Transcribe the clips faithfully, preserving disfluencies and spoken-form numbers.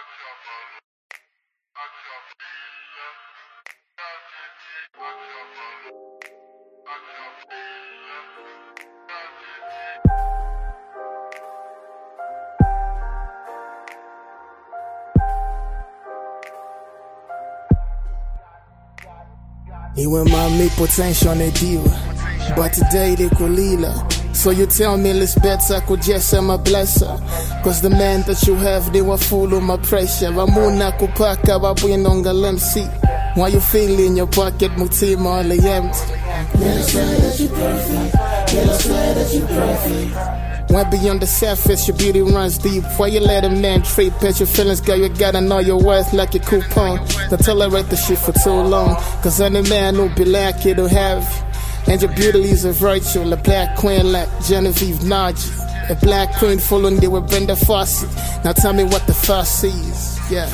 Iwe mami potential ne diva, but today they kulila. So you tell me it's better could just am a blesser. Cause the man that you have, they were full of my pressure. Vamuna kupaka wabwinonga lemsi. Why you feel in your pocket mutima only empty? Let us swear that you perfect. Let us swear that you perfect. When beyond the surface, your beauty runs deep. Why you let a man treat past your feelings, girl? You gotta know your worth like a coupon. Don't tolerate the shit for too long. Cause any man who be like it'll have. And your beauty is a virtue. A black queen like Genevieve Nnaji. A black queen following there with Brenda Fassie. Now tell me what the fuss is. Yeah.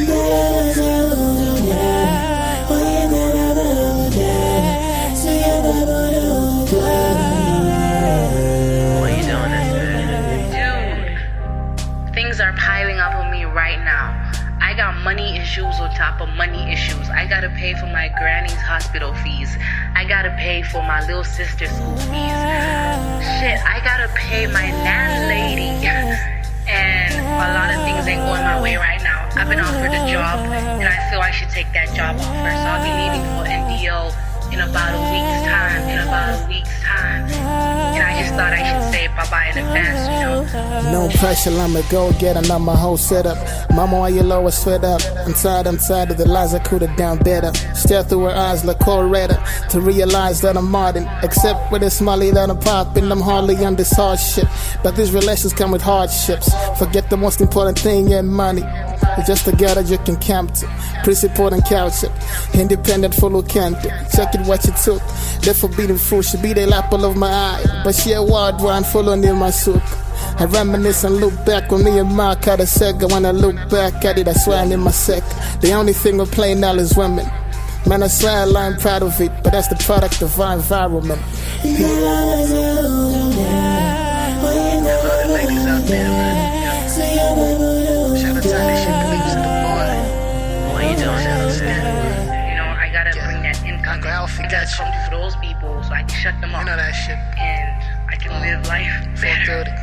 Things are piling up on me right now. I got money issues on top of money issues. I gotta pay for my granny's hospital fees. I gotta pay for my little sister's school fees. Shit, I gotta pay my landlady. And a lot of things ain't going my way right now. I've been offered a job, and I feel I should take that job offer. So I'll be leaving for N D O in about a week's time. In about a week's time. And I just thought I should say bye-bye in advance, you know? No pressure, I'ma go get another my whole setup. Mama, why you lower sweat up? I'm tired, I'm tired of the lies I could've done better. Stare through her eyes like Coretta to realize that I'm modern. Except with a smiley that I'm popping, I'm hardly on this hardship. But these relations come with hardships. Forget the most important thing in money. It's just a girl that you can camp to. Principled and couch it. Independent, full of canto. Check it what you took. The forbidden fruit should be the apple of my eye. But she a wild one full on in my soup. I reminisce and look back when me and Mark had a sega. When I look back at it, I swear I'm in my sec. The only thing we're playing now is women. Man, I swear I'm proud of it, but that's the product of our environment. There's other ladies out there, man. Shout out to that shit believes in the boy. Why you doing that? I'm saying? You know, I gotta yeah. bring that income. Uncle Alfie, that's something for those people so I can shut them up. You know that shit. And I can live life better.